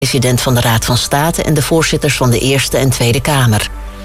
president van de Raad van State en de voorzitters van de Eerste en Tweede Kamer.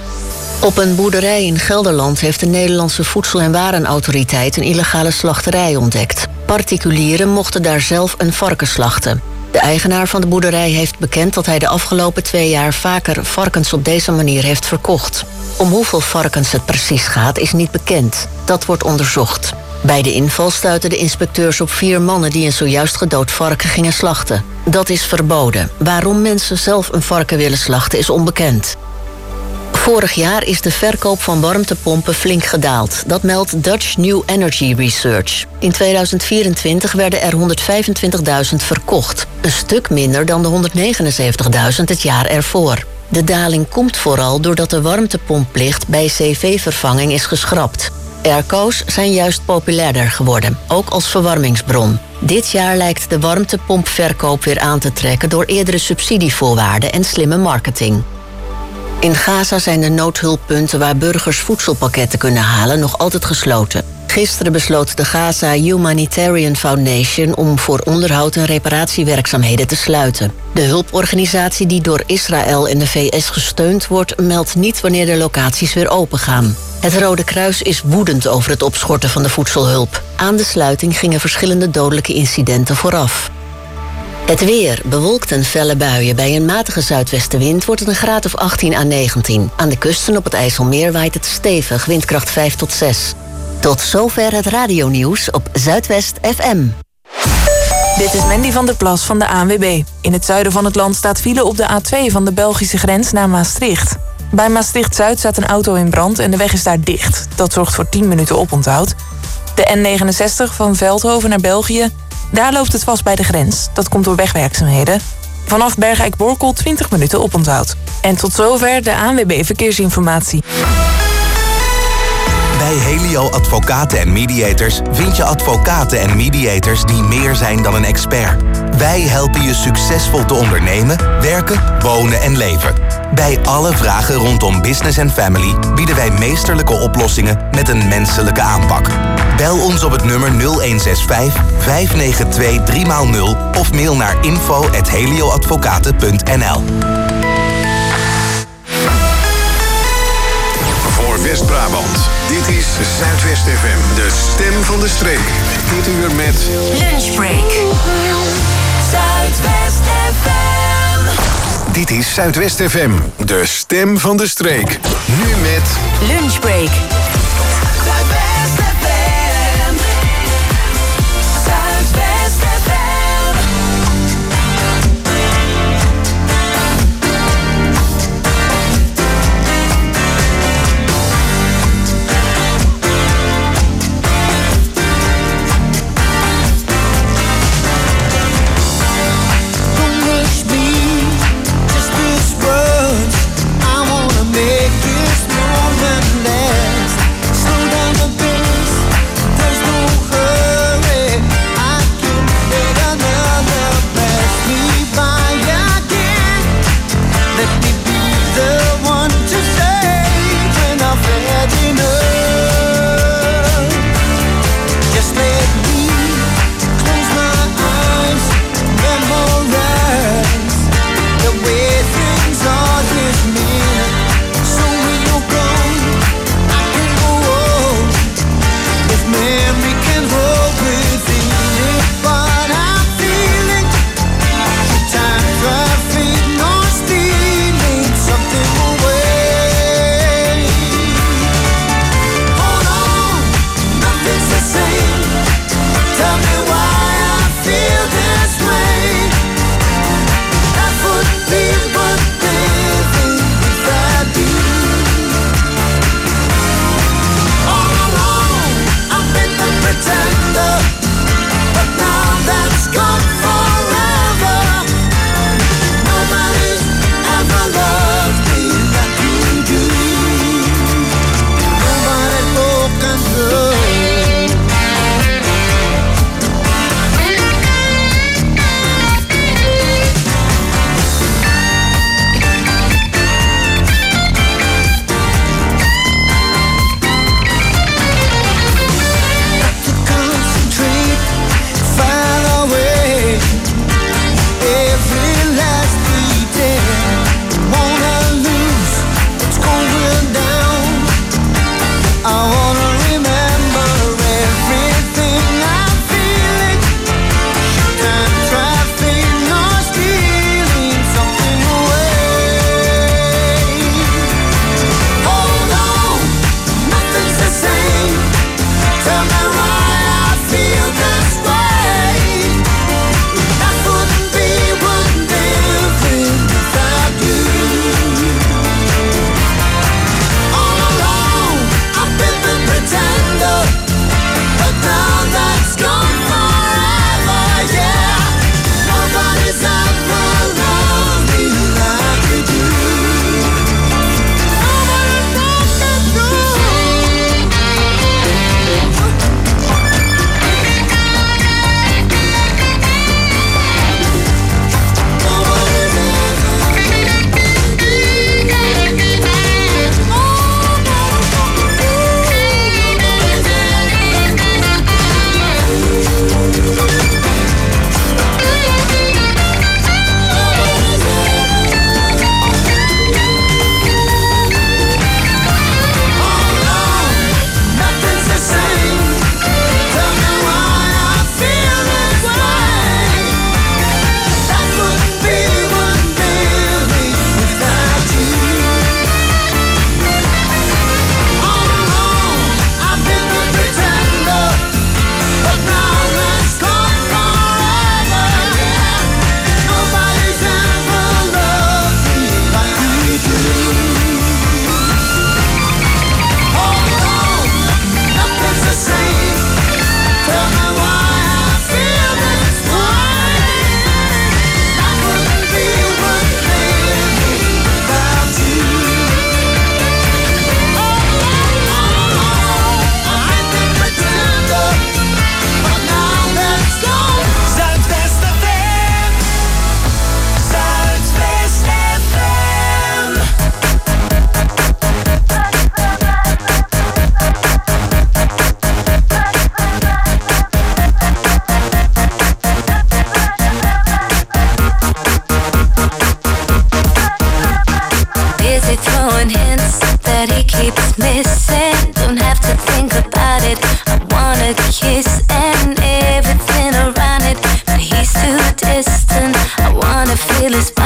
Op een boerderij in Gelderland heeft de Nederlandse Voedsel- en Warenautoriteit een illegale slachterij ontdekt. Particulieren mochten daar zelf een varken slachten. De eigenaar van de boerderij heeft bekend dat hij de afgelopen 2 jaar vaker varkens op deze manier heeft verkocht. Om hoeveel varkens het precies gaat is niet bekend. Dat wordt onderzocht. Bij de inval stuitten de inspecteurs op 4 mannen die een zojuist gedood varken gingen slachten. Dat is verboden. Waarom mensen zelf een varken willen slachten is onbekend. Vorig jaar is de verkoop van warmtepompen flink gedaald. Dat meldt Dutch New Energy Research. In 2024 werden er 125.000 verkocht. Een stuk minder dan de 179.000 het jaar ervoor. De daling komt vooral doordat de warmtepompplicht bij cv-vervanging is geschrapt. Airco's zijn juist populairder geworden, ook als verwarmingsbron. Dit jaar lijkt de warmtepompverkoop weer aan te trekken door eerdere subsidievoorwaarden en slimme marketing. In Gaza zijn de noodhulppunten waar burgers voedselpakketten kunnen halen nog altijd gesloten. Gisteren besloot de Gaza Humanitarian Foundation om voor onderhoud en reparatiewerkzaamheden te sluiten. De hulporganisatie die door Israël en de VS gesteund wordt, meldt niet wanneer de locaties weer opengaan. Het Rode Kruis is woedend over het opschorten van de voedselhulp. Aan de sluiting gingen verschillende dodelijke incidenten vooraf. Het weer, bewolkt en felle buien. Bij een matige zuidwestenwind wordt het een graad of 18 à 19. Aan de kusten op het IJsselmeer waait het stevig, windkracht 5 tot 6. Tot zover het radionieuws op Zuidwest FM. Dit is Mandy van der Plas van de ANWB. In het zuiden van het land staat file op de A2 van de Belgische grens naar Maastricht. Bij Maastricht-Zuid staat een auto in brand en de weg is daar dicht. Dat zorgt voor 10 minuten oponthoud. De N69 van Veldhoven naar België. Daar loopt het vast bij de grens. Dat komt door wegwerkzaamheden. Vanaf Bergijk-Borkel 20 minuten oponthoud. En tot zover de ANWB Verkeersinformatie. Bij Helio Advocaten en Mediators vind je advocaten en mediators die meer zijn dan een expert. Wij helpen je succesvol te ondernemen, werken, wonen en leven. Bij alle vragen rondom business en family bieden wij meesterlijke oplossingen met een menselijke aanpak. Bel ons op het nummer 0165 592 3x0 of mail naar info@helioadvocaten.nl. Voor West-Brabant, dit is Zuidwest FM, de stem van de streek. Dit uur met Lunchbreak. Zuidwest FM. Dit is Zuidwest FM, de stem van de streek. Nu met Lunchbreak. Zuidwest FM. Zuidwest FM. I wanna make this moment last.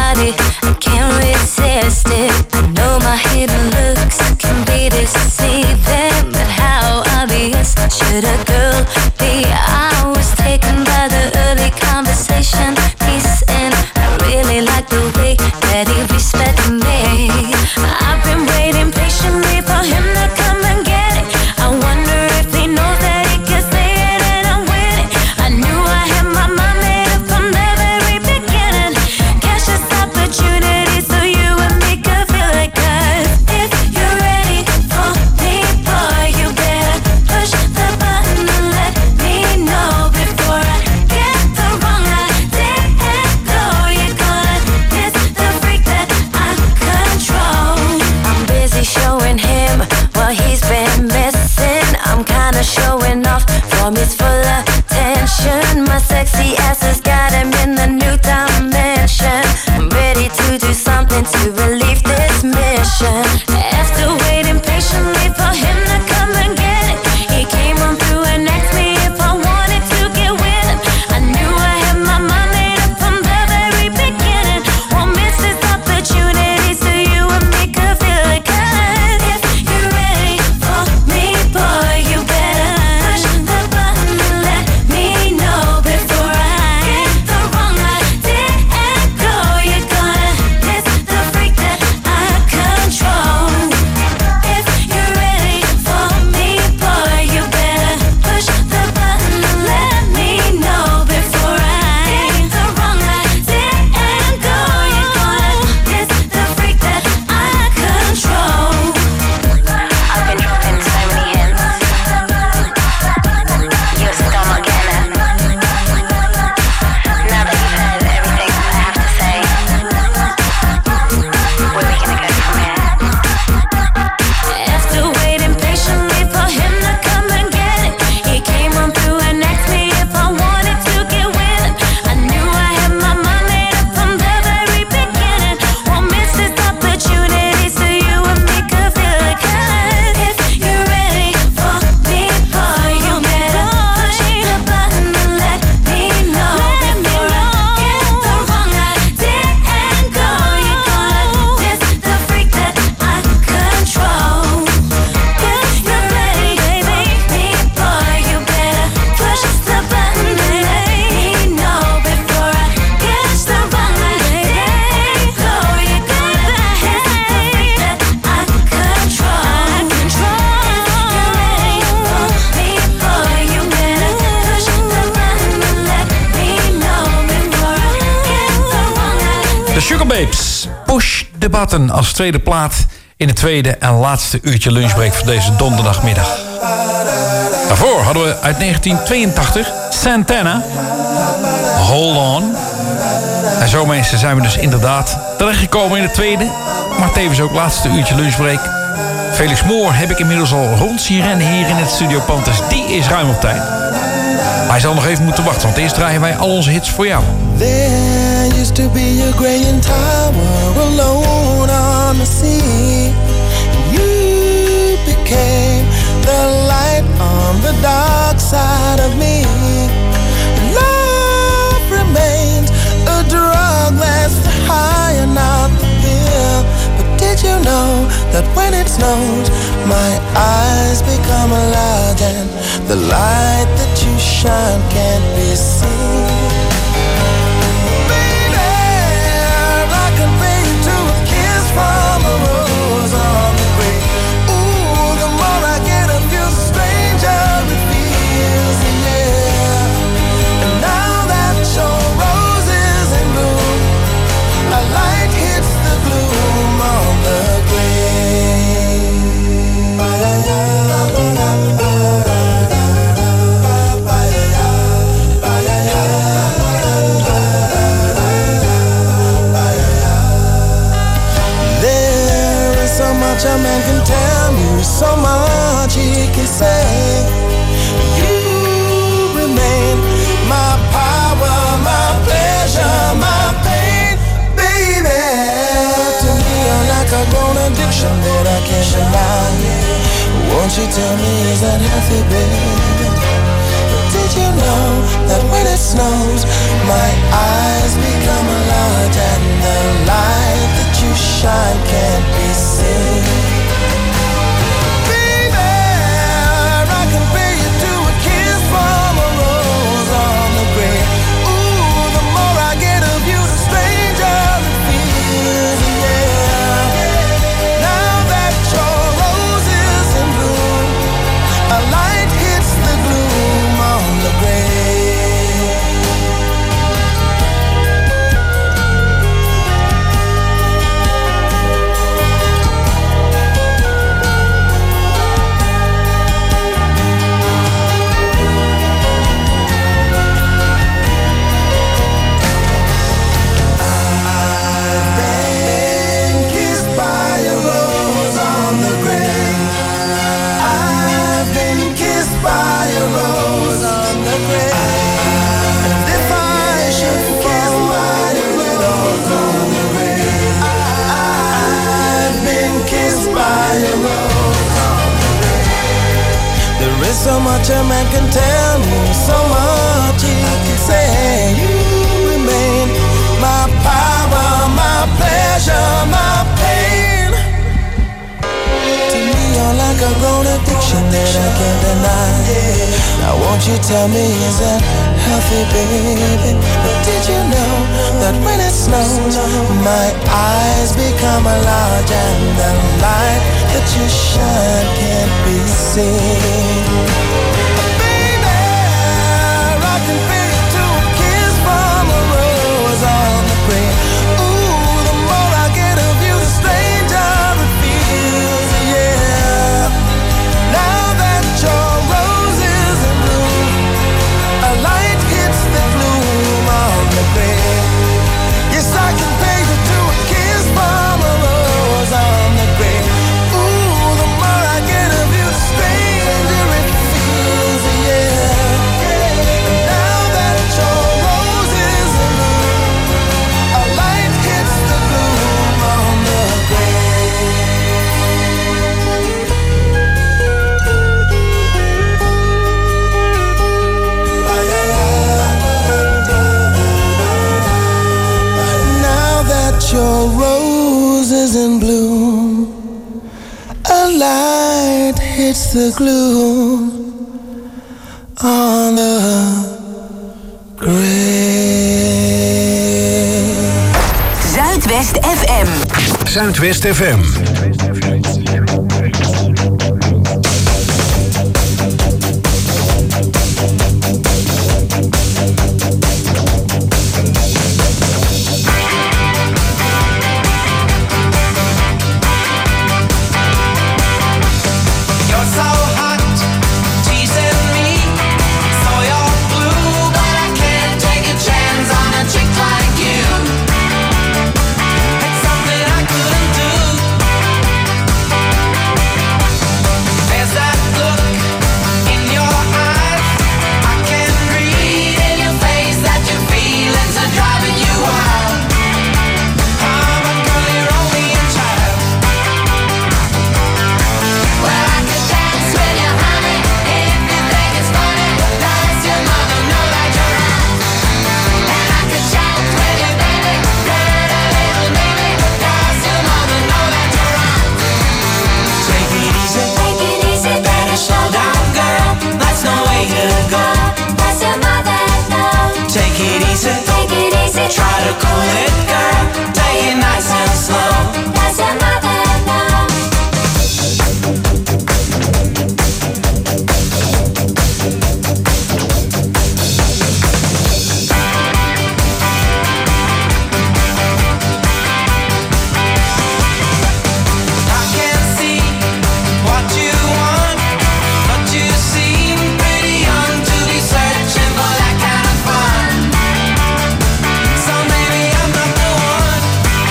body, I can't resist it. I know my hidden looks can be deceiving, but how obvious should a girl be? I was taken by the early conversation piece, and I really like the way that he respected me. I've been waiting patiently for him to come and get it. I wonder if he knows that he can say it and I'm with it. I knew I had my mind made up from the very beginning. Catch this opportunity so you and me could feel it. 'Cause if you're ready for me, boy, you better push the button and let me know before I get the wrong idea and go. You're gonna miss the freak that I control. I'm busy showing him what he's been missing. I'm kinda showing off from his full attention. My sexy ass has got him in the new dimension. I'm ready to do something to relieve this mission. After waiting patiently for him to come and get it, he came on through and asked me if I wanted to get with him. I knew I had my mind made up from the very beginning. Won't miss this opportunity so you and me could feel it. 'Cause if you're ready for me, boy, you better push the button and let me know before I get the wrong idea and go. You're gonna miss the freak that I control. If you're ready for me, boy, you better push the button and let me know before I get the wrong idea and go. You're gonna miss the freak that I control. I've been dropping so many hints. You're still not getting it. Now that you've heard everything I have to say, where are we gonna go from here? After waiting patiently for him to come and get it, he came on through and asked me if I wanted to get with him. I knew I had my mind made up from the very beginning. Won't miss this opportunity so you and me could feel it. 'Cause if you're ready for me, boy, you better push the button and let me know before I get the wrong idea and go. You're gonna miss the freak that I control. If you're ready, baby, me, boy, you better push the button and let me know before I catch the wrong idea and go. You're gonna miss the freak that I control. If you're ready for me, boy, you better push the button and let me know before I get the wrong idea. De Sugababes, Push the Button als tweede plaat in het tweede en laatste uurtje lunchbreak van deze donderdagmiddag. Daarvoor hadden we uit 1982 Santana, Hold On. En zo mensen zijn we dus inderdaad terechtgekomen in het tweede, maar tevens ook laatste uurtje lunchbreak. Felix Moor heb ik inmiddels al rond zien rennen hier in het Studio Pand, dus die is ruim op tijd. Maar hij zal nog even moeten wachten, want eerst draaien wij al onze hits voor jou. There used to be a graying tower alone on the sea. You became the light on the dark side of me. Love remains a drug that's high and not the pill. But did you know that when it snows, my eyes become large and the light that you shine can't be seen? From a rose on the grave. Ooh, the more I get of you, the stranger it feels, yeah. And now that your rose is in bloom, a light hits the gloom on the grave. A man can tell you so much he can say. You remain my power, my pleasure, my pain, baby. To me you're like a grown addiction that I can't deny. Won't you tell me, is that healthy, baby? Did you know that when it snows, my eyes become large and the preacher man can tell me so much. He can say you remain my power, my pleasure, my pain. To me, you're like a grown addiction that I can't deny. Now won't you tell me, is that healthy, baby? But did you know that when it snows, my eyes become large and the light that you shine can't be seen? Baby, I can feel you to a kiss from a rose on the grave. Ooh, the more I get of you, the stranger it feels, yeah. Now that your rose is in bloom, a light hits the gloom on the grave. Yes, I can pay you to a kiss from a rose on the grave. Ooh, the more I get of you, the stranger it feels, yeah. And now that your rose is in bloom, a light hits the gloom on the grave. Now that your rose is in bloom, a light hits the gloom on the grave. Zuidwest FM. Zuidwest FM. You're so hot, teasing me, so you're blue, but I can't take a chance on a chick like you. It's something I couldn't do. There's that look in your eyes, I can read in your face that your feelings are driving you wild. I'm a girly Romeo child. Well, I could dance with you, honey, if you think it's funny. Does your mother know that you're out? And I could shout with you, baby, pretty little baby. Does your mother know that you're out? Take it easy, better slow down, girl. That's no way to go. Does your mother know? Take it easy, try to cool it, girl. Take it nice and slow. Does your mother know? I can see what you want, but you seem pretty young to be searching for that kind of fun. So maybe I'm not the one.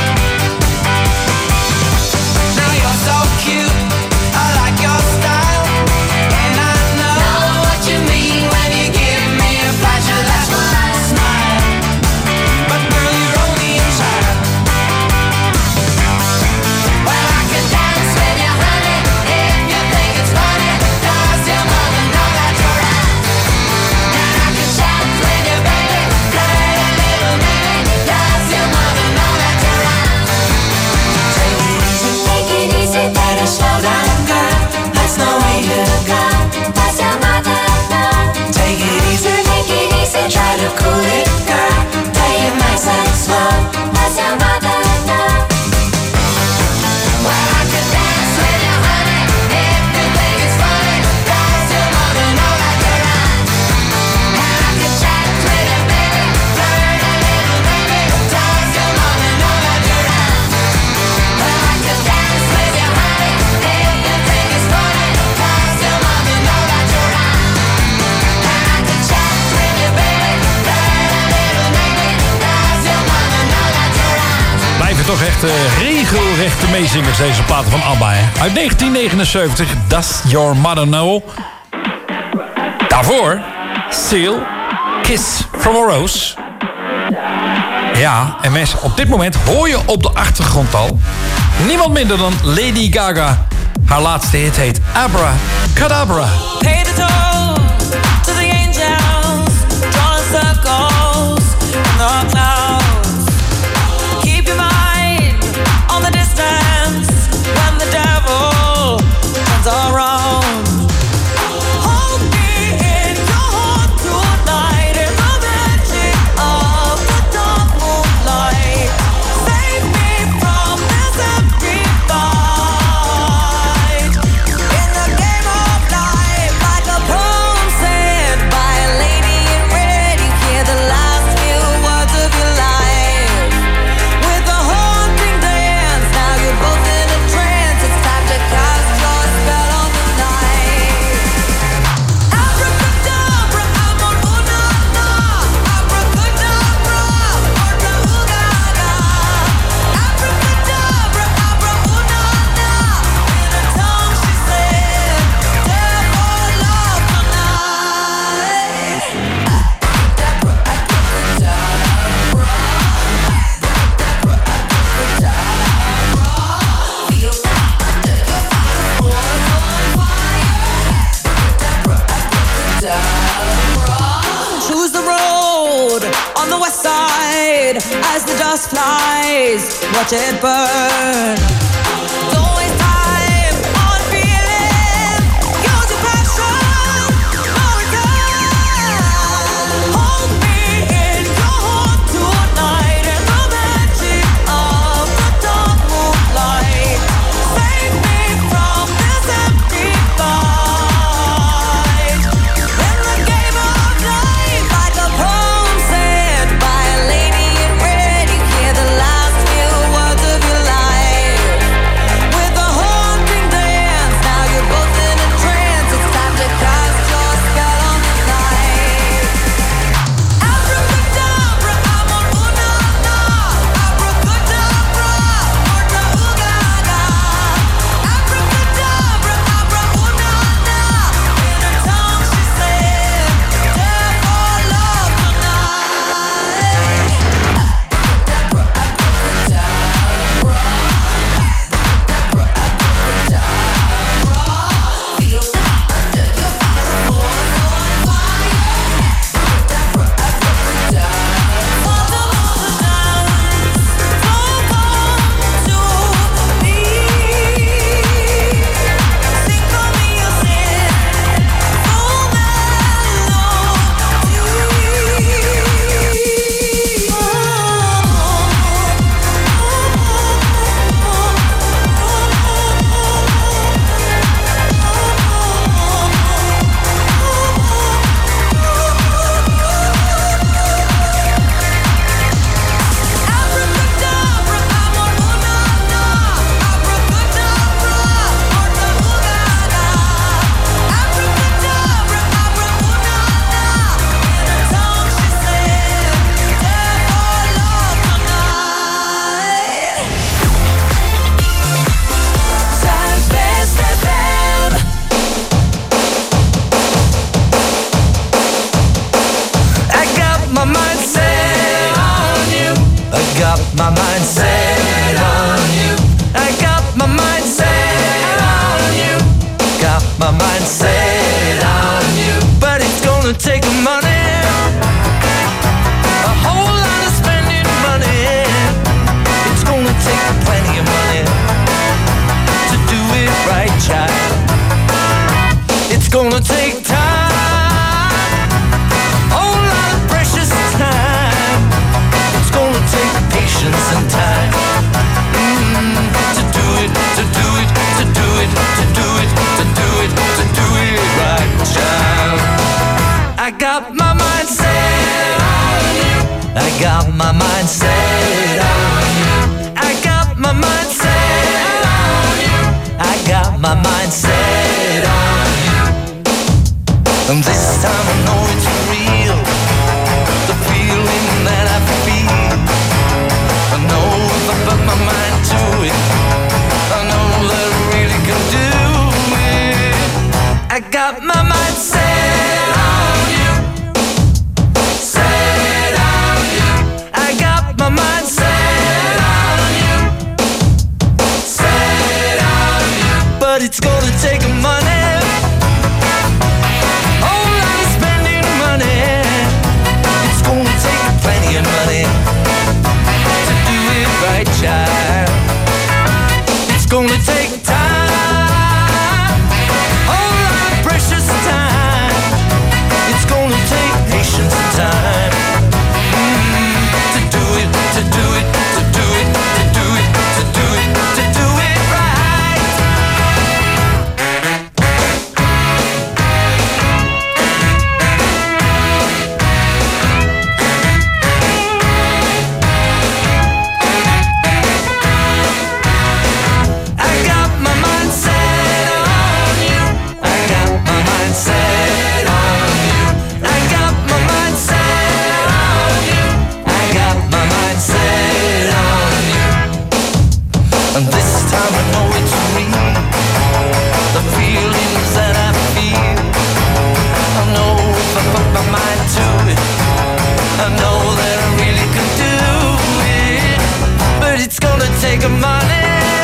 Now you're so cute, I like your style, and I know what you mean when you give me a pleasure. That's when I smile. But girl, you're only a child. Well, I could dance with you, honey, if you think it's funny. Does your mother know that you're out? And I could shout with you, baby, pretty little baby. Does your mother know that you're out? Take it easy, better slow down, girl. That's no way to go. Does your mother know? Take it easy, try to cool it, girl. Take it nice and slow. Does your mother know? Well, I could dance with you, honey, if you think it's funny. Does your mother know that you're out? And I could chat with you, baby, pretty little baby. Does your mother know that you're out? Well, I could dance with you, honey, if you think it's funny. Does your mother know that you're out? And I could chat with you, baby, pretty little baby. Does your mother know that you're out? Blijven toch echt regelrechte meezingers, deze platen van ABBA. Hè? Uit 1979, Does Your Mother Know? Daarvoor, Seal, Kiss from a Rose. Ja, en mensen, op dit moment hoor je op de achtergrond al niemand minder dan Lady Gaga. Haar laatste hit heet Abracadabra. Pay the toll. sparkles in the clouds. Keep your mind on the distance when the devil turns around. Hold me in your heart tonight in the magic of the dark moonlight. Save me from this empty fight. In the game of life, like a poem said by a lady in red, you hear the last few words of your life. With a haunting dance, now you're both in a trance. It's time to cast your spell on the night. Abracadabra, amor, una, na. Abracadabra, orta, ugaga. Abracadabra, abra, una, na. In a tongue she said, death or love tonight. Choose the road on the west side as the dust flies. Watch it burn. Don't waste time on feeling. Use your passion. No return. Hold me in your heart tonight in the magic of the dark moonlight. Save me from this empty fight. In the game of life, like a poem said by a lady in red, you hear the last few words of your life. With a haunting dance, now you're both in a trance. It's time to cast your spell on the night. Abracadabra, amor, una, na. Abracadabra, orta, ugaga. Abracadabra, abra, una, na. In her tongue she said, death or love tonight. My mind set on you. I got my mind set on you. Got my mind set on you. But it's gonna take money, a whole lot of spending money. It's gonna take plenty of money to do it right, child. It's gonna take time, whole lot of precious time. It's gonna take patience and time to do it, to do it, to do it, to do it, to do it, to do it right, child. I got my mind set on you. I got my mind set on you. I got my mind set on you. I got my mind set on you. And this time I know it's real, the feeling that I feel. I know if I put my mind to it, I know that I really can do it. I got my mind set on you, set on you. I got my mind set on you, set on you. But it's gonna take money, whole lot of spending money. It's gonna and this time I know it's real. The feelings that I feel, I know if I put my mind to it, I know that I really could do it, but it's gonna take a money,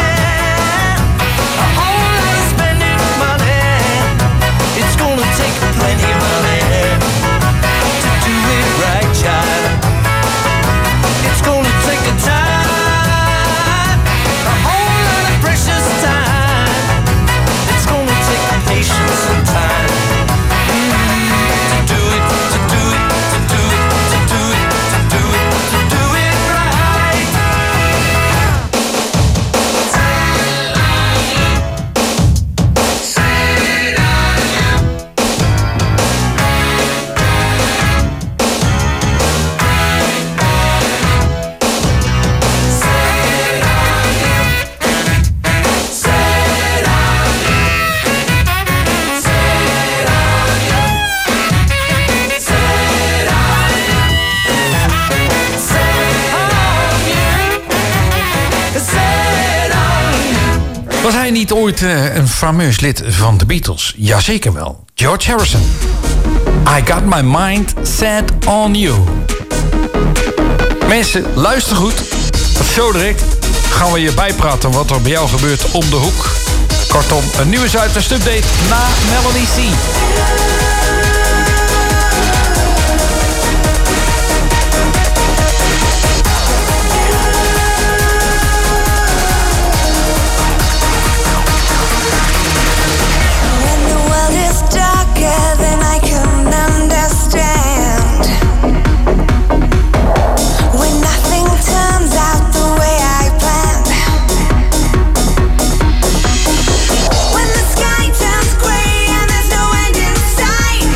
a whole lot of spending money. It's gonna take plenty of money to do it right, child. It's gonna take a time, a whole lot of precious time. It's gonna take patience and time to do it, to do it, to do it, to do it, to do it, to do it right. Was hij niet ooit een fameus lid van de Beatles? Jazeker wel. George Harrison. I got my mind set on you. Mensen, luister goed. Zo direct gaan we je bijpraten wat er bij jou gebeurt om de hoek. Kortom, een nieuwe Zuidwest update na Melanie C. Than I can understand. When nothing turns out the way I planned. When the sky turns gray and there's no end in sight.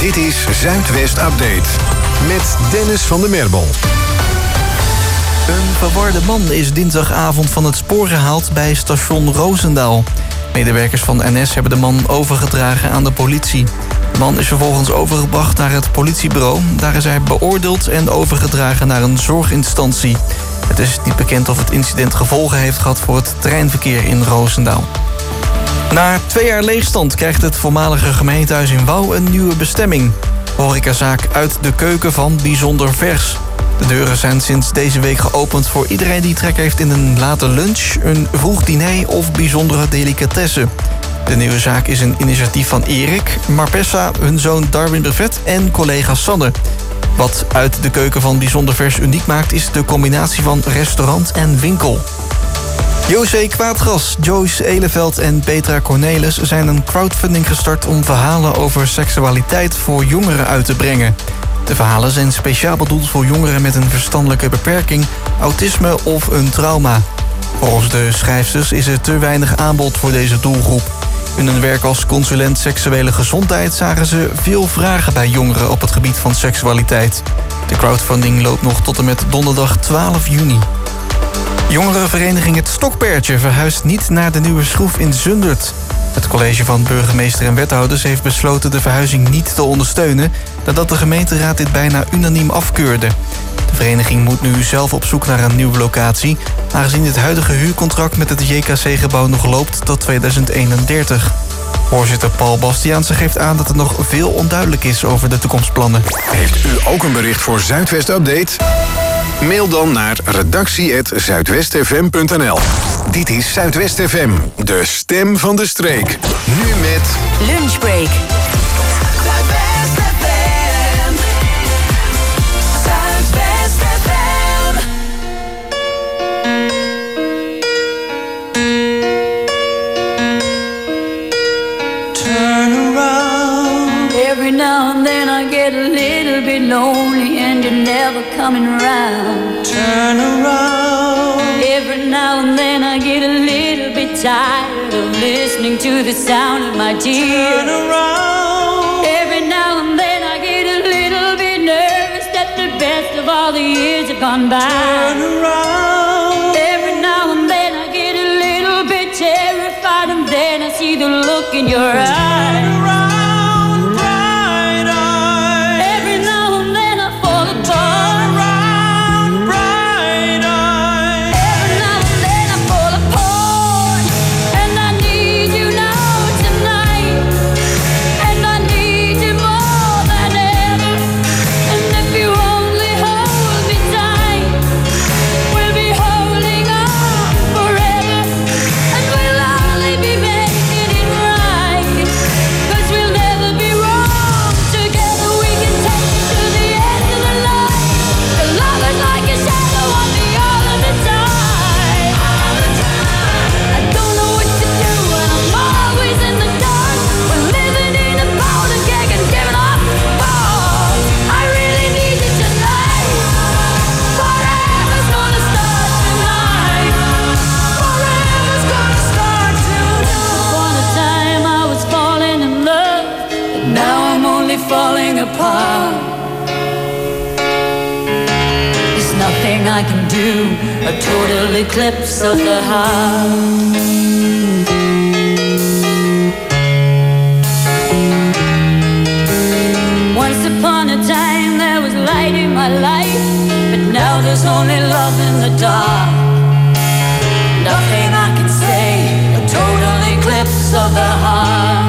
Dit is Zuidwest Update met Dennis van der Merbel. Een verwarde man is dinsdagavond van het spoor gehaald bij station Roosendaal. Medewerkers van NS hebben de man overgedragen aan de politie. De man is vervolgens overgebracht naar het politiebureau. Daar is hij beoordeeld en overgedragen naar een zorginstantie. Het is niet bekend of het incident gevolgen heeft gehad voor het treinverkeer in Roosendaal. Na 2 jaar leegstand krijgt het voormalige gemeentehuis in Wouw een nieuwe bestemming. Horecazaak Uit de Keuken van Bijzonder Vers. De deuren zijn sinds deze week geopend voor iedereen die trek heeft in een late lunch, een vroeg diner of bijzondere delicatessen. De nieuwe zaak is een initiatief van Erik, Marpessa, hun zoon Darwin Brevet en collega Sanne. Wat Uit de Keuken van Bijzonder Vers uniek maakt is de combinatie van restaurant en winkel. José Kwaadgras, Joyce Eleveld en Petra Cornelis zijn een crowdfunding gestart om verhalen over seksualiteit voor jongeren uit te brengen. De verhalen zijn speciaal bedoeld voor jongeren met een verstandelijke beperking, autisme of een trauma. Volgens de schrijfsters is er te weinig aanbod voor deze doelgroep. In hun werk als consulent seksuele gezondheid zagen ze veel vragen bij jongeren op het gebied van seksualiteit. De crowdfunding loopt nog tot en met donderdag 12 juni. Jongerenvereniging Het Stokpertje verhuist niet naar de Nieuwe Schroef in Zundert. Het college van burgemeester en wethouders heeft besloten de verhuizing niet te ondersteunen, nadat de gemeenteraad dit bijna unaniem afkeurde. De vereniging moet nu zelf op zoek naar een nieuwe locatie, aangezien het huidige huurcontract met het JKC-gebouw nog loopt tot 2031. Voorzitter Paul Bastiaanse geeft aan dat er nog veel onduidelijk is over de toekomstplannen. Heeft u ook een bericht voor Zuidwest Update? Mail dan naar redactie@zuidwestfm.nl. Dit is Zuidwest FM, de stem van de streek. Nu met Lunchbreak. Zuidwest FM. Zuidwest FM. Turn around. Every now and then I get a little bit lonely and you're never coming around. Turn around. Every now and then I get a little bit tired of listening to the sound of my tears. Turn around. Every now and then I get a little bit nervous that the best of all the years have gone by. Turn around. Every now and then I get a little bit terrified and then I see the look in your eyes. Turn around, bright eyes. Every now and then I fall apart. Turn around, bright eyes. Every now and then I fall apart. And I need you now tonight. And I need you more than ever. And if you only hold me tight, we'll be holding on forever. And we'll only be making it right. 'Cause we'll never be wrong. Together we can take it to the end of the line. The love is like a shadow on me all of the time. I don't know what to do and I'm always in the dark. We're living in a powder keg and giving up balls. I really need you tonight. Forever's gonna start tonight. Forever's gonna start tonight. Upon a time I was falling in love, but now I'm only falling apart. There's nothing I can do, a total eclipse of the heart. Once upon a time there was light in my life, but now there's only love in the dark. Nothing I can say, a total eclipse of the heart.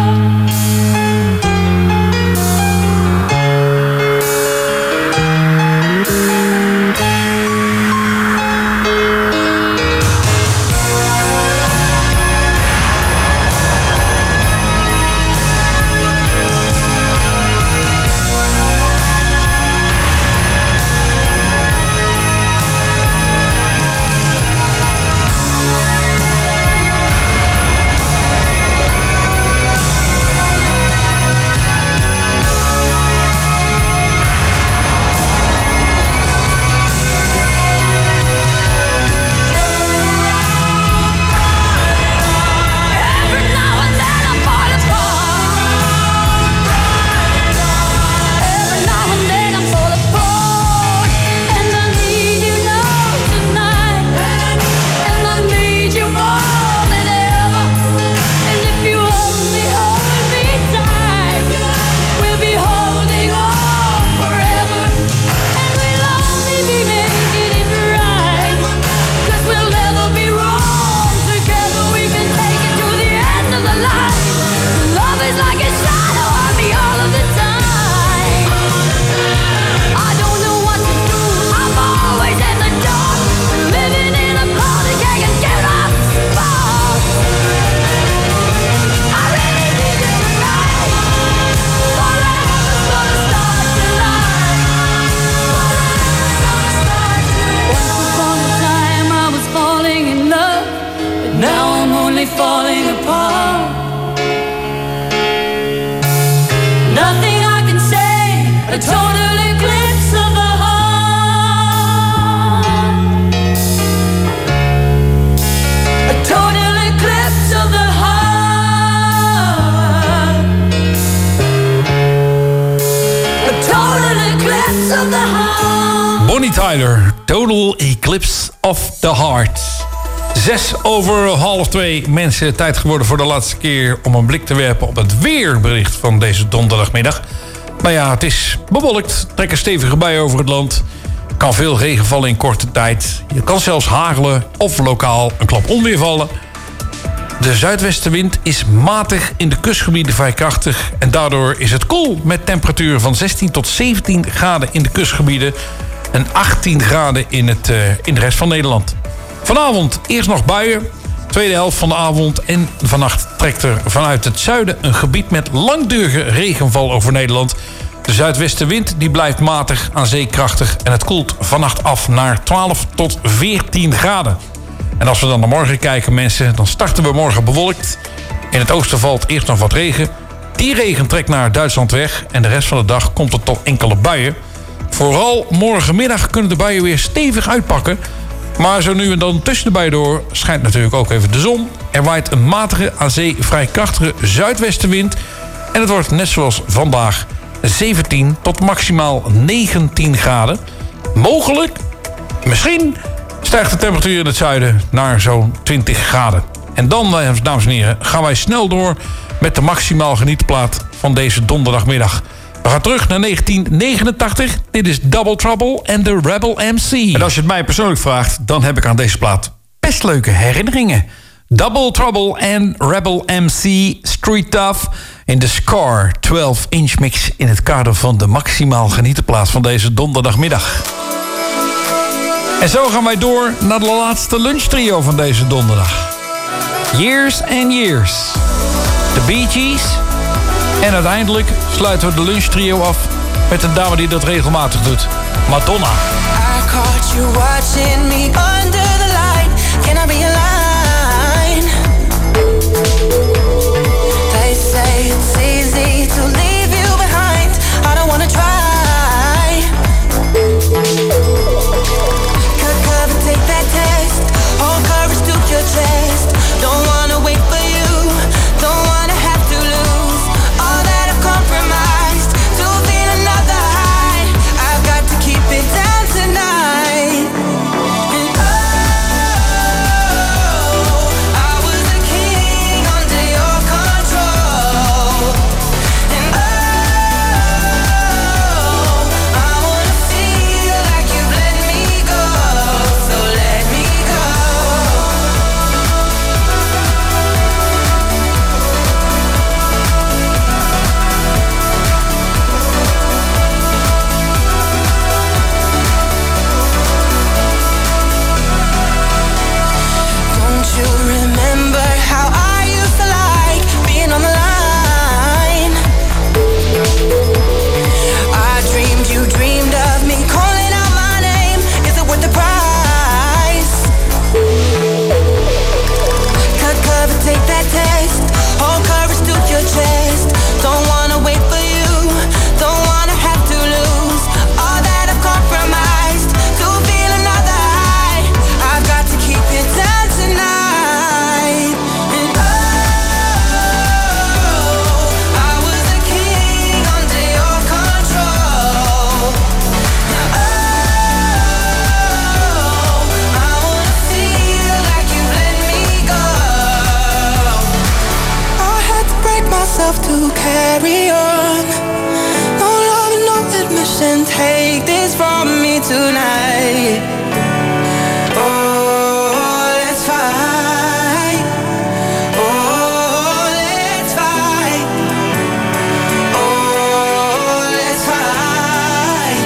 Bonnie Tyler, Total Eclipse of the Heart. 1:06. Mensen, tijd geworden voor de laatste keer om een blik te werpen op het weerbericht van deze donderdagmiddag. Nou ja, het is bewolkt, trekken stevige buien over het land. Kan veel regen vallen in korte tijd. Je kan zelfs hagelen of lokaal een klap onweer vallen. De zuidwestenwind is matig in de kustgebieden vrij krachtig. En daardoor is het koel met temperaturen van 16 tot 17 graden in de kustgebieden. En 18 graden in de rest van Nederland. Vanavond eerst nog buien. Tweede helft van de avond en vannacht trekt er vanuit het zuiden een gebied met langdurige regenval over Nederland. De zuidwestenwind die blijft matig, aan zee krachtig en het koelt vannacht af naar 12 tot 14 graden. En als we dan naar morgen kijken, mensen, dan starten we morgen bewolkt. In het oosten valt eerst nog wat regen. Die regen trekt naar Duitsland weg en de rest van de dag komt het tot enkele buien. Vooral morgenmiddag kunnen de buien weer stevig uitpakken. Maar zo nu en dan tussen de buien door schijnt natuurlijk ook even de zon. Er waait een matige, aan zee vrij krachtige zuidwestenwind. En het wordt net zoals vandaag 17 tot maximaal 19 graden. Mogelijk, misschien, stijgt de temperatuur in het zuiden naar zo'n 20 graden. En dan, dames en heren, gaan wij snel door met de maximaal genietplaat van deze donderdagmiddag. We gaan terug naar 1989. Dit is Double Trouble en de Rebel MC. En als je het mij persoonlijk vraagt, dan heb ik aan deze plaat best leuke herinneringen. Double Trouble en Rebel MC Street Tough in de Scar 12-inch mix in het kader van de maximaal genietenplaat van deze donderdagmiddag. En zo gaan wij door naar de laatste lunchtrio van deze donderdag. Years and Years. The Bee Gees. En uiteindelijk sluiten we de lunchtrio af met een dame die dat regelmatig doet. Madonna. I caught you watching me under the light. Can I be a line? They say it's easy to leave you behind. I don't wanna try. Cut cover, take that test. Hold courage to your chest. Don't wanna wait for you. Don't wanna have to lose all that I've compromised to feel another high. I've got to keep it down tonight. And I was a king under your control. And I wanna feel like you've let me go. So let me go. Don't you remember how I used to like being on the line? I dreamed you dreamed of me calling out my name. Is it worth the price? Cut cover, take that test. Hold courage to your chest. Don't wanna wait for you. Don't wanna have to lose all that I've compromised to feel another high. I've got to keep it down tonight. And I was a king under your control. I wanna feel like you let me go. I had to break myself to carry on. No love and no admission. Take this from me tonight. Oh, let's fight. Oh, let's fight. Oh, let's fight.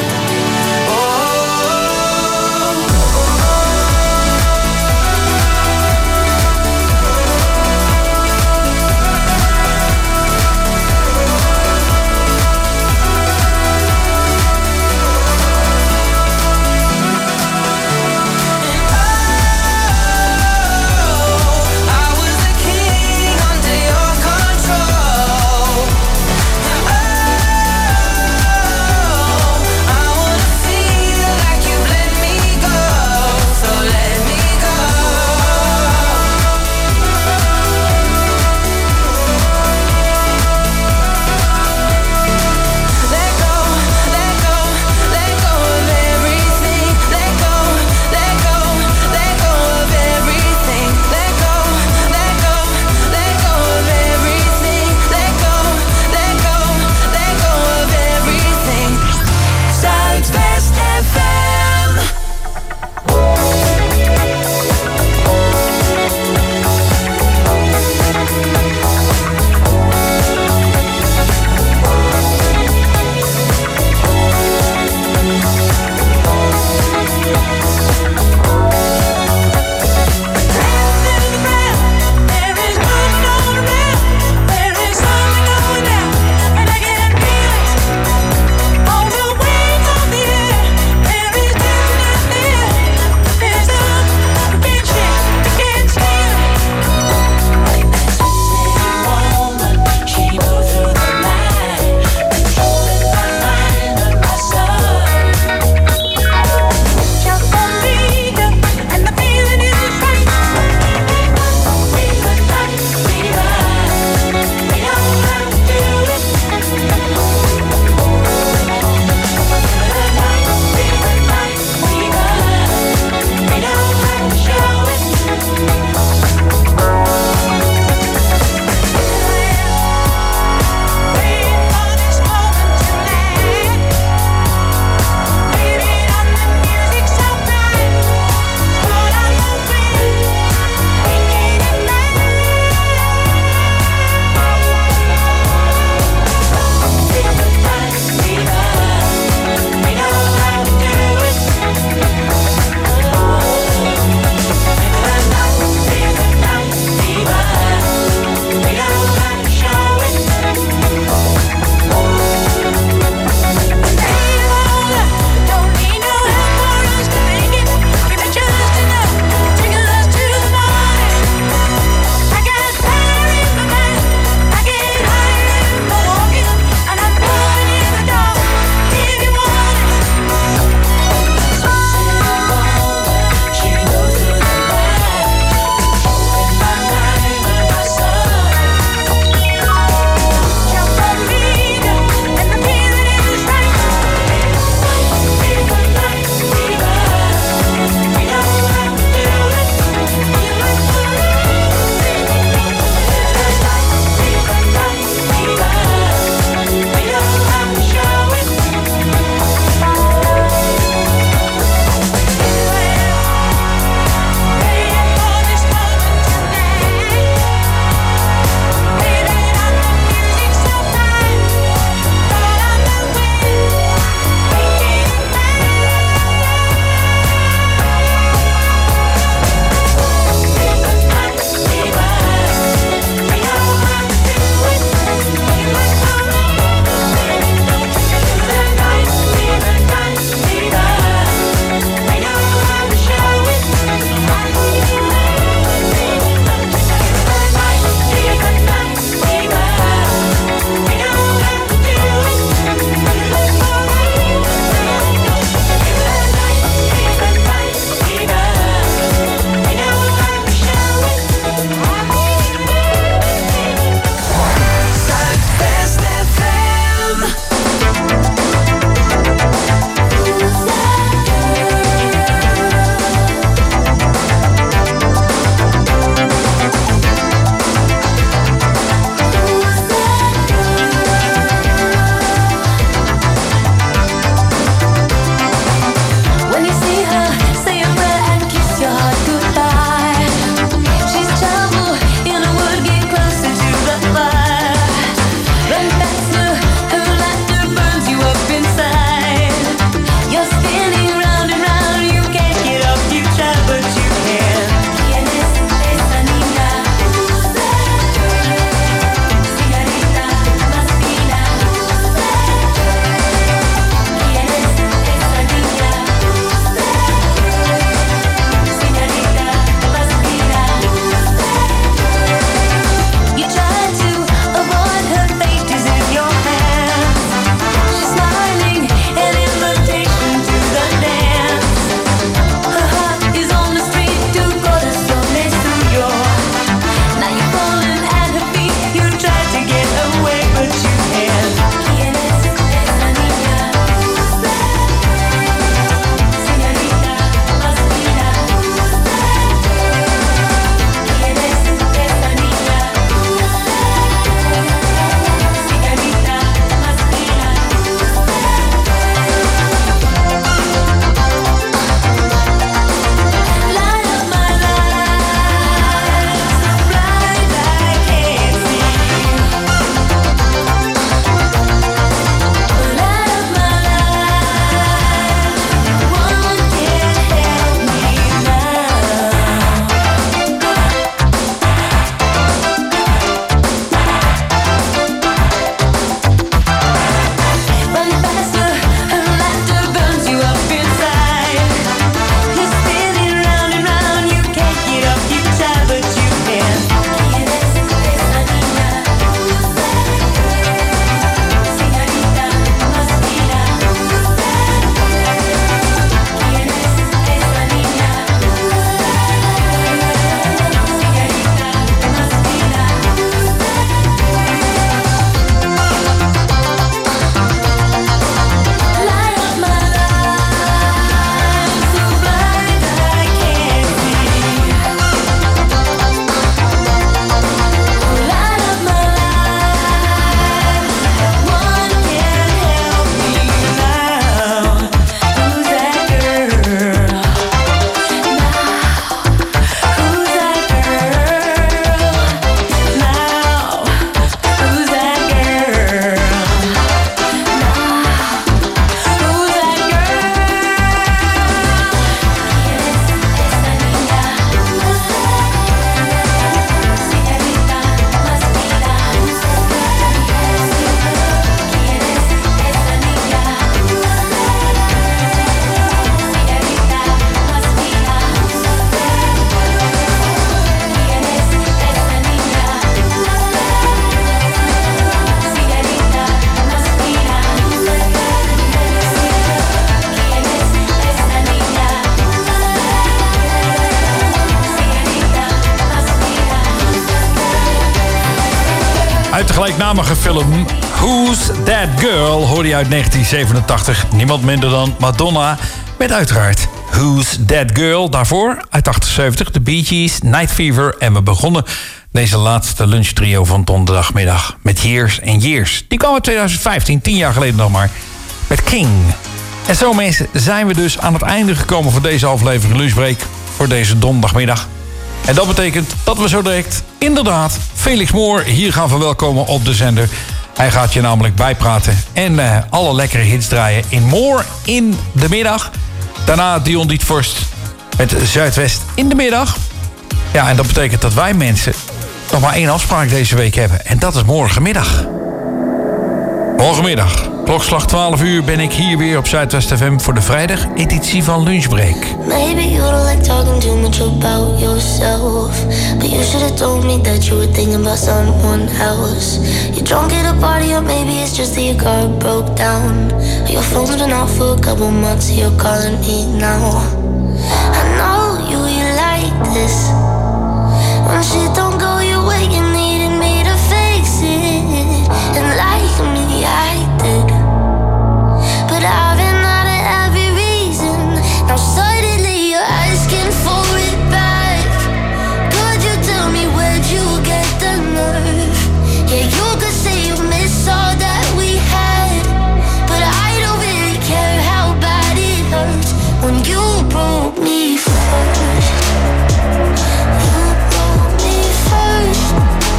gelijknamige film Who's That Girl hoorde je uit 1987. Niemand minder dan Madonna met uiteraard Who's That Girl. Daarvoor uit 78 de Bee Gees, Night Fever. En we begonnen deze laatste lunchtrio van donderdagmiddag met Years and Years. Die kwam in 2015, 10 jaar geleden nog maar, met King. En zo mensen zijn we dus aan het einde gekomen van deze aflevering Lunchbreak voor deze donderdagmiddag. En dat betekent dat we zo direct inderdaad Felix Moor hier gaan verwelkomen op de zender. Hij gaat je namelijk bijpraten en alle lekkere hits draaien in Moor in de middag. Daarna Dion Dietvorst met Zuidwest in de middag. Ja, en dat betekent dat wij mensen nog maar 1 afspraak deze week hebben. En dat is morgenmiddag. Morgenmiddag, klokslag 12 uur, ben ik hier weer op Zuidwest FM voor de vrijdageditie van Lunchbreak. Maybe you don't like talking too much about yourself, but you should have told me that you were thinking about someone else. You're drunk at a party, or maybe it's just that your car broke down. Your phone's been off for a couple months, so you're calling me now. I know you like this. When shit don't go your way, you needed me to fix it. And like me, I did. But I've been out of every reason. Now suddenly you're asking for it back. Could you tell me where'd you get the nerve? Yeah, you could say you miss all that we had, but I don't really care how bad it hurts when you broke me first. You broke me first.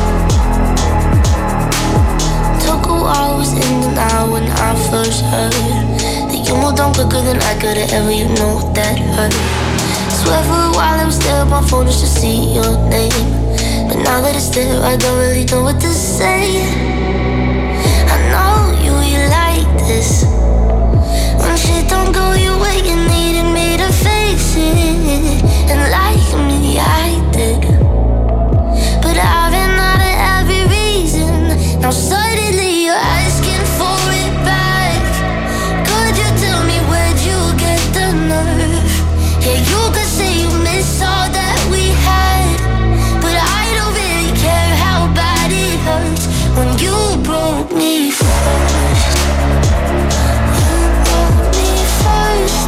Took a while, was in denial when I first heard that you moved on quicker than I could've ever, you know that hurt. Swear for a while I was there on my phone just to see your name, but now that it's there I don't really know what to say. I know you like this. When shit don't go your way, you needed me to fix it. And like me, I did. But I've been out of every reason. Now suddenly you're asking for it back. Could you tell me where'd you get the nerve? Yeah, you could say you miss all that we had, but I don't really care how bad it hurts when you broke me first. You broke me first.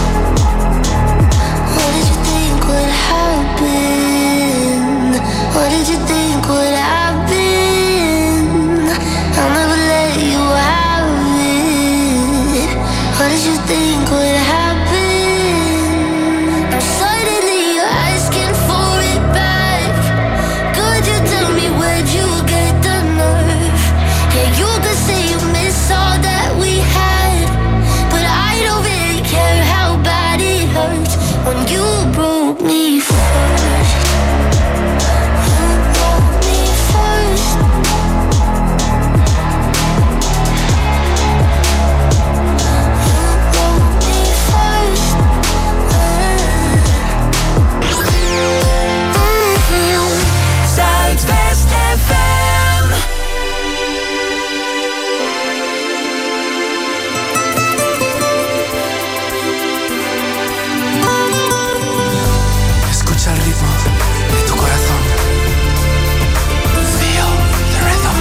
What did you think would happen? What did you think would happen? I'll never let you have it. What did you think would happen? Now suddenly you're asking for it back. Could you tell me where'd you get the nerve? Yeah, you could say you miss all that we had, but I don't really care how bad it hurts when you broke me first. You broke me first. Zuidwest FM. Escucha el ritmo de tu corazón. Feel the rhythm.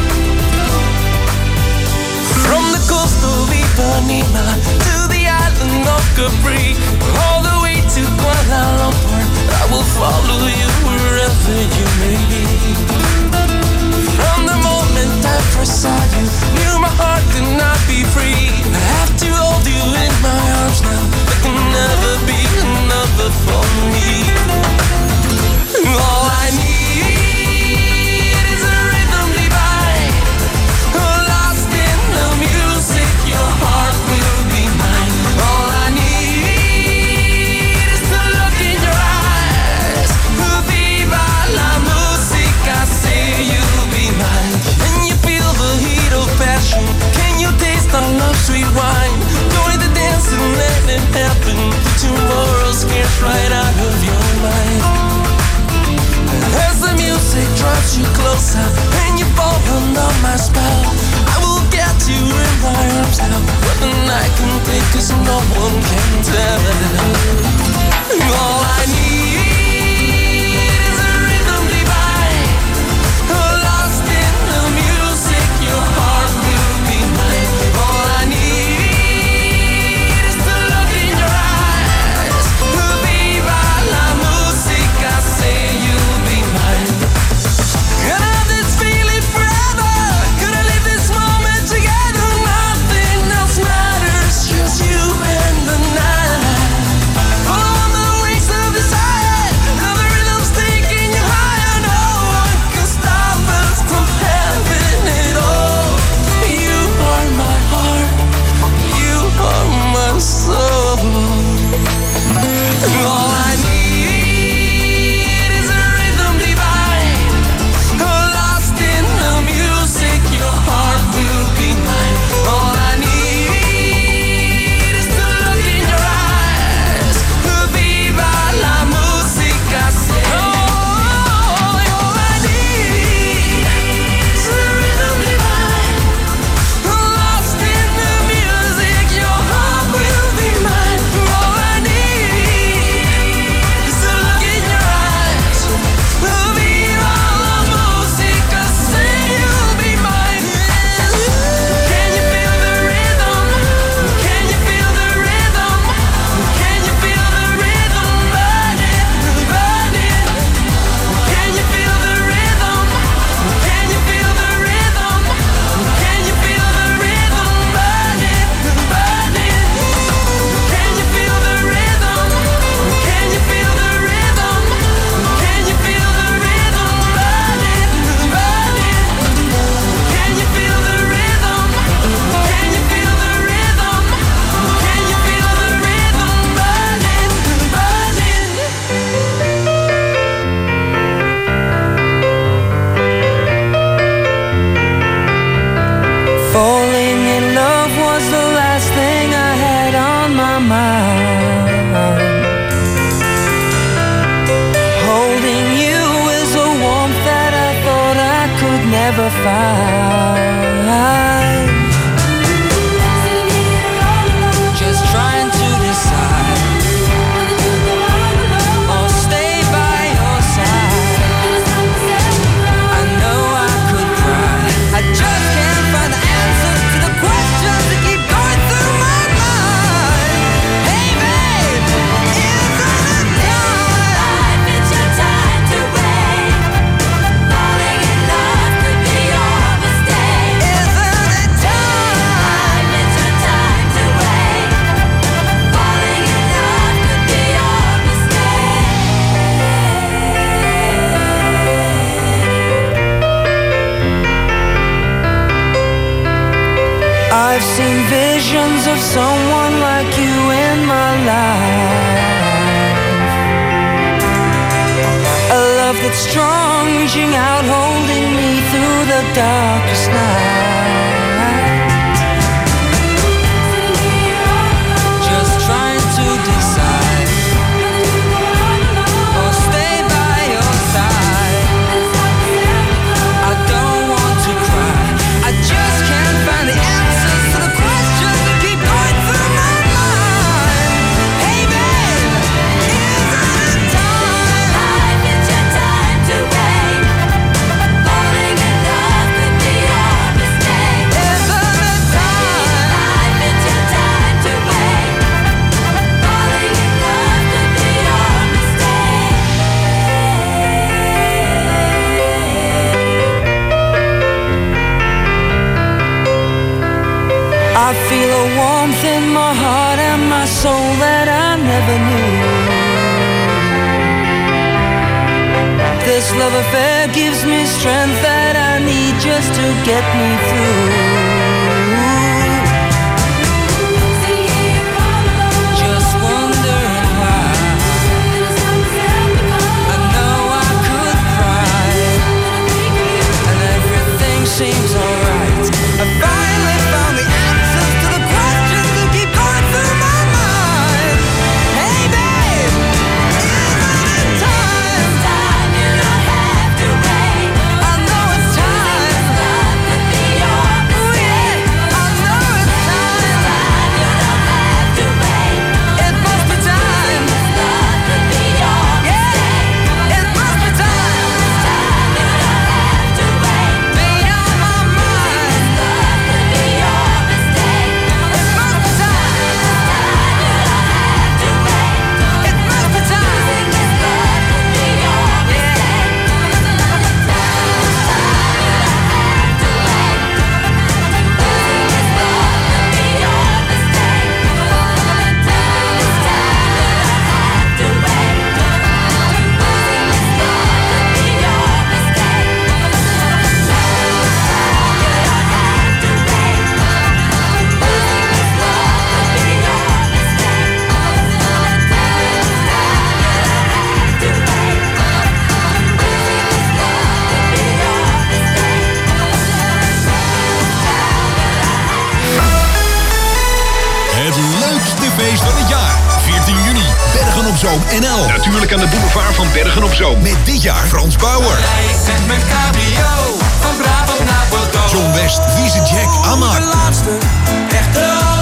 From the coast of Ipanema to the island of Capri, all the way to Kuala Lumpur, I will follow you wherever you may be. From the moment I first saw you, knew my heart could not be free. I have to hold you in my arms now. There can never be another for me. All I need is a rhythm divine. Lost in the music, your heart will be mine. All I need is to look in your eyes. Viva la musica, say you'll be mine. Can you feel the heat of passion? Can you taste our love, sweet wine? Join the dance and let it happen. Tomorrow scares right out of your mind. As the music drives you closer and you fall under my spell, I will get you in my arms now. What the night can take, 'cause no one can tell. All I need is a rhythm divine. Lost in the music. visions of someone like you in my life. A love that's strong, reaching out, holding me through the darkest night. Just trying to decide, or stay by your side. I don't want to cry, I just can't find the answers to the questions that keep going through my mind. Hey babe, isn't it time? Life is your time to wait. Falling in love could be your mistake. Isn't it time? Life is your time to wait. Falling in love could be your mistake. I feel a warmth in my heart and my soul that I never knew. This love affair gives me strength that I need just to get me through. Just wondering why. I know I could cry, and everything seems alright. I finally found the answers to the questions that keep going through my mind. Hey babe, isn't it time? Time, you don't have to wait. I know it's time. Love could be your mistake. I know it's time. Time, you don't have to wait. It must be time. Love could be your mistake. It must be time. Time, you don't have to wait. Be on my mind. Love could be your mistake. It must be time. Time, you don't have to wait. It must be time. Love could be your mistake. Het leukste feest van het jaar. 14 juni, Bergen op Zoom NL. Natuurlijk aan de boulevard van Bergen op Zoom. Met dit jaar Frans Bauer. Met mijn cabrio van Brabant naar Bordeaux. John West, Wiese Jack, Amar. De laatste echte